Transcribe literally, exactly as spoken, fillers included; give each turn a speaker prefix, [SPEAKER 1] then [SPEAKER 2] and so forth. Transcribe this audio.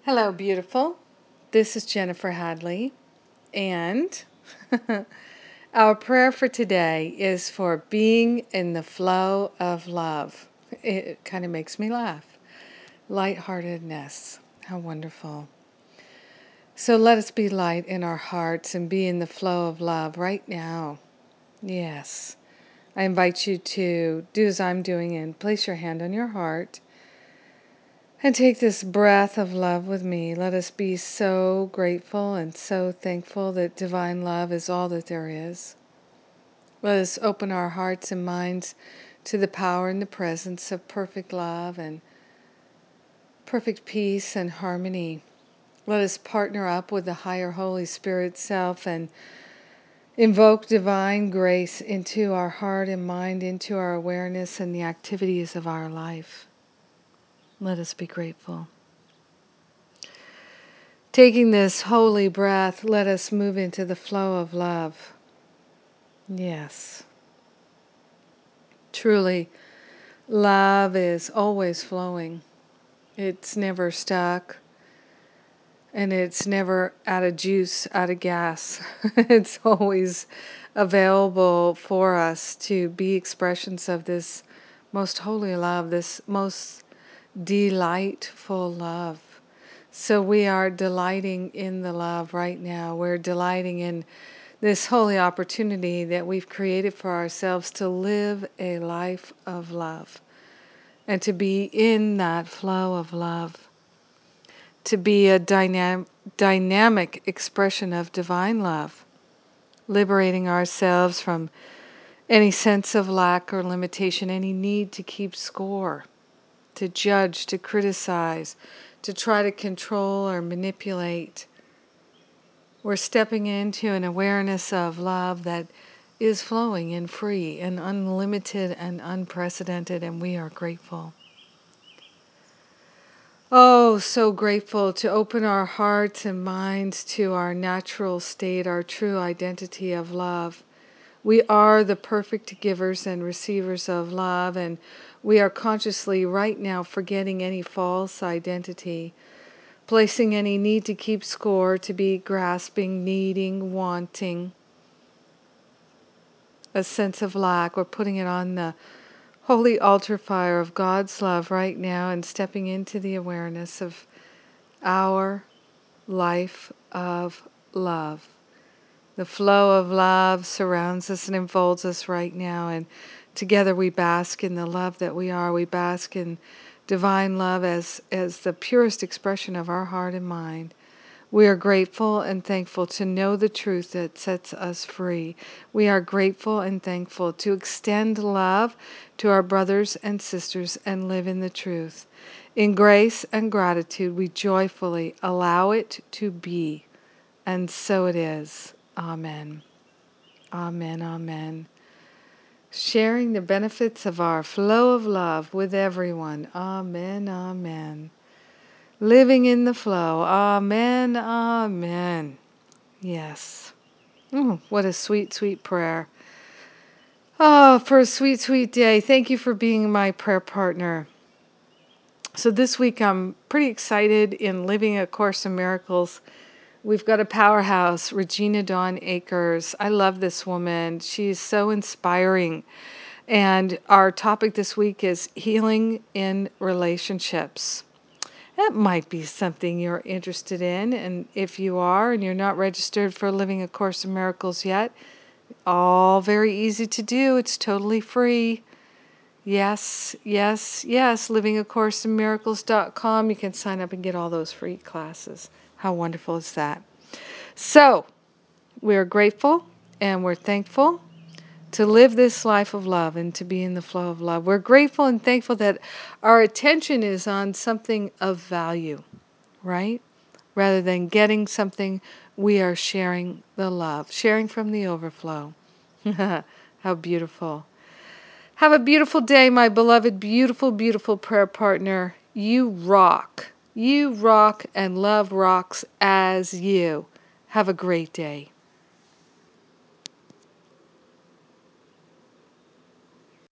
[SPEAKER 1] Hello, beautiful. This is Jennifer Hadley, and our prayer for today is for being in the flow of love. It kind of makes me laugh. Lightheartedness. How wonderful. So let us be light in our hearts and be in the flow of love right now. Yes. I invite you to do as I'm doing and place your hand on your heart. And take this breath of love with me. Let us be so grateful and so thankful that divine love is all that there is. Let us open our hearts and minds to the power and the presence of perfect love and perfect peace and harmony. Let us partner up with the higher Holy Spirit self and invoke divine grace into our heart and mind, into our awareness and the activities of our life. Let us be grateful. Taking this holy breath, let us move into the flow of love. Yes. Truly, love is always flowing. It's never stuck, and it's never out of juice, out of gas. It's always available for us to be expressions of this most holy love, this most delightful love. So we are delighting in the love right now. We're delighting in this holy opportunity that we've created for ourselves to live a life of love and to be in that flow of love, to be a dynam- dynamic expression of divine love, liberating ourselves from any sense of lack or limitation, any need to keep score, to judge, to criticize, to try to control or manipulate. We're stepping into an awareness of love that is flowing and free and unlimited and unprecedented, and we are grateful. Oh, so grateful to open our hearts and minds to our natural state, our true identity of love. We are the perfect givers and receivers of love, and we are consciously right now forgetting any false identity, placing any need to keep score, to be grasping, needing, wanting, a sense of lack. We're putting it on the holy altar fire of God's love right now and stepping into the awareness of our life of love. The flow of love surrounds us and enfolds us right now, and together we bask in the love that we are. We bask in divine love as, as the purest expression of our heart and mind. We are grateful and thankful to know the truth that sets us free. We are grateful and thankful to extend love to our brothers and sisters and live in the truth. In grace and gratitude, we joyfully allow it to be, and so it is. Amen. Amen. Amen. Sharing the benefits of our flow of love with everyone. Amen. Amen. Living in the flow. Amen. Amen. Yes. Oh, what a sweet, sweet prayer. Oh, for a sweet, sweet day. Thank you for being my prayer partner. So this week I'm pretty excited in Living A Course in Miracles. We've got a powerhouse, Regina Dawn Akers. I love this woman. She's so inspiring. And our topic this week is healing in relationships. That might be something you're interested in. And if you are and you're not registered for Living A Course in Miracles yet, all very easy to do. It's totally free. Yes, yes, yes. living a course in miracles dot com. You can sign up and get all those free classes. How wonderful is that? So, we're grateful and we're thankful to live this life of love and to be in the flow of love. We're grateful and thankful that our attention is on something of value, right? Rather than getting something, we are sharing the love, sharing from the overflow. How beautiful. Have a beautiful day, my beloved, beautiful, beautiful prayer partner. You rock. You rock, and love rocks as you. Have a great day.